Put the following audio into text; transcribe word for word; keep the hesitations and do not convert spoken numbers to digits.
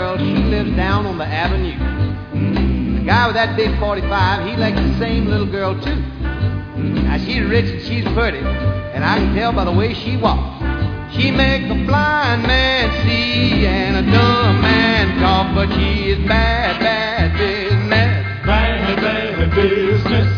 girl, she lives down on the avenue. The guy with that big forty-five, he likes the same little girl too. Now she's rich and she's pretty, and I can tell by the way she walks. She makes a blind man see and a dumb man talk, but she is bad, bad business. Bad, bad business.